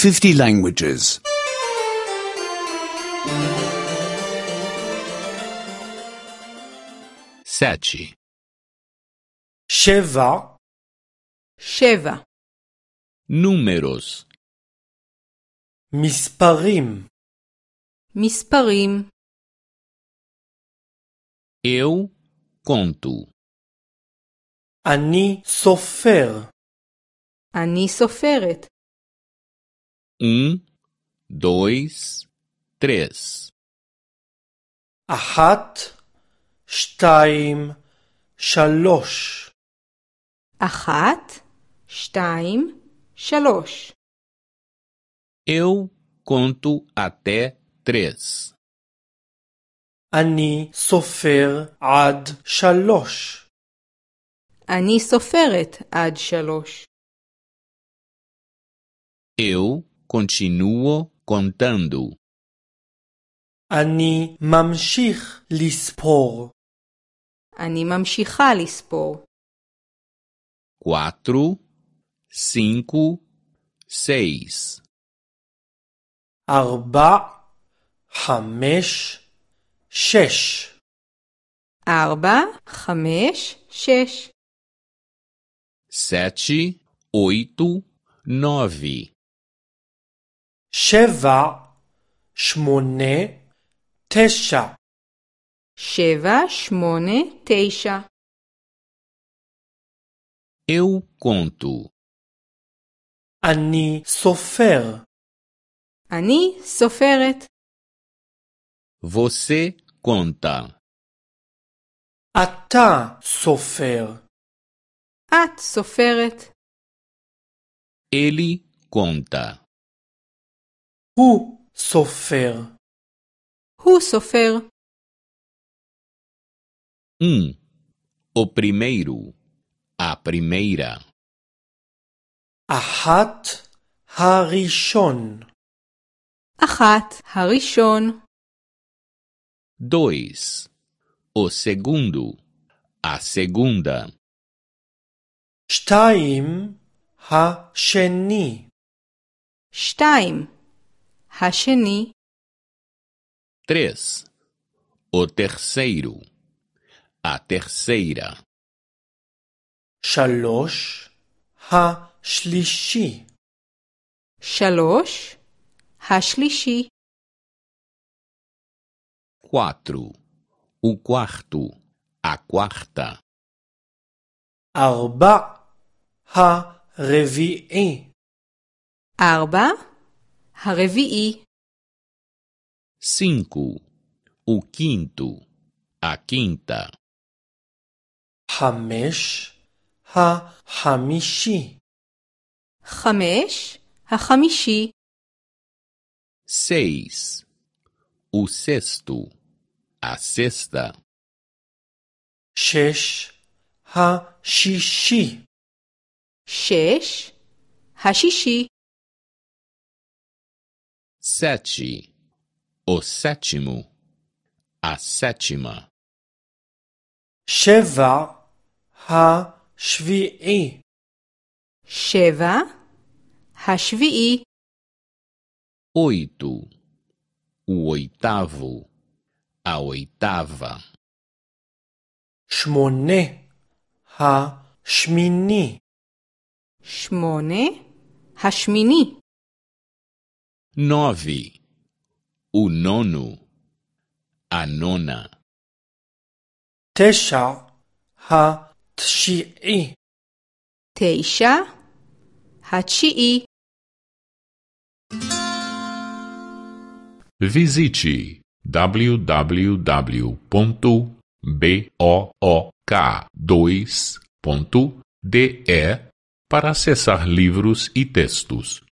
50 languages. 7. 7. 7. Números. מספרים. מספרים. Eu conto. אני סופר. אני סופרת. 1, 2, 3. 1, 2, 3. 1, 2, 3. Eu conto até 3. אני סופר עד 3. אני סופרת עד 3. Eu continuo contando. אני ממשיך לספור. אני ממשיכה לספור. 4, 5, 6. 4, 5, 6. 4, 5, 6. 7, 8, 9. 7, 8, 9. 7, 8, 9. Eu conto. אני סופר. אני סופרת. Você conta. אתה סופר. את סופרת. Ele conta. הוא סופר. הוא סופר. 1. O primeiro. A primeira. 1, הראשון. 1, הראשון. 2. O segundo. A segunda. 2, השני. 2, השני. 3. O terceiro. A terceira. 3, השלישי. 3, השלישי. 4. O quarto. A quarta. 4, הרביעי. 4, הרביעי. 5. O quinto. A quinta. 5, החמישי. 5, החמישי. 6. O sexto. A sexta. 6, השישי. 6, השישי. 7. O sétimo. A sétima. 7, השביעי. 7, השביעי. 8. O oitavo. A oitava. 8, השמיני. 8, השמיני. 9. O nono. A nona. 9, התשיעי. 9, התשיעי. Visite www.book2.de para acessar livros e textos.